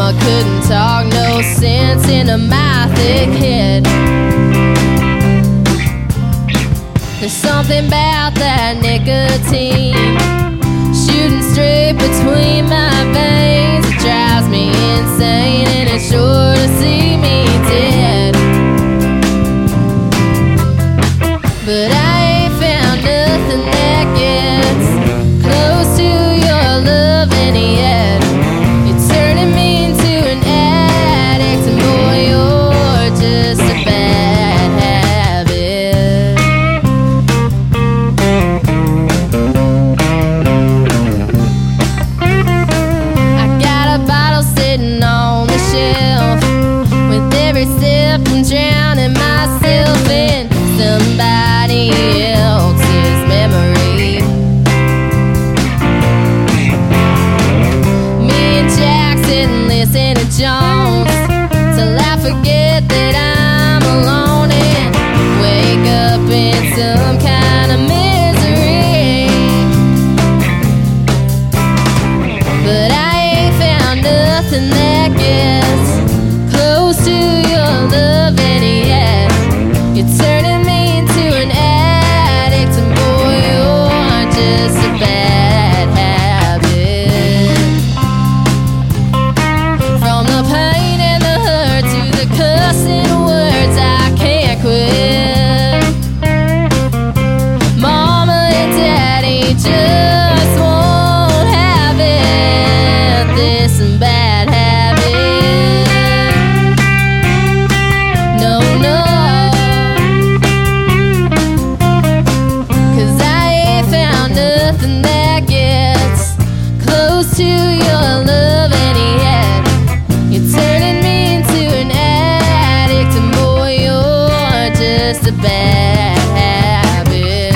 mama couldn't talk no sense into my thick head. There's something about that nicotine shooting straight between my veins. It drives me insane, and it's sure to see me dead. But I ain't found nothing that gets close to your loving yet. You're turning me into an addict, and boy, you're just a bad habit. I got a bottle sitting on the shelf. With every sip I'm drowning myself in somebody else's memory. Me and Jackson listen to Jones till I forget that I'm alone and wake up in some kind of misery. But I ain't found nothing that gets close to your loving yet. You're turning me into an addict, and boy, you're just a bad habit. From the pain and the hurt to the cussing words, I can't quit. Mama and Daddy just won't have it. This bad habit. No, no. 'Cause I ain't found nothing that gets close to your loving yet. You're turning me into an addict, and boy, you're just a bad habit.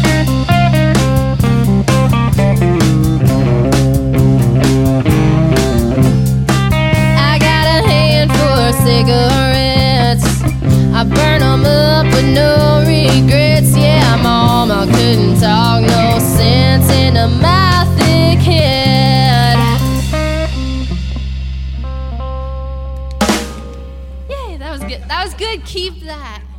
I got a hand for cigarettes. I burn them up with no regrets. Yeah, mama couldn't talk no sense into my thick head. Yay, that was good. That was good. Keep that.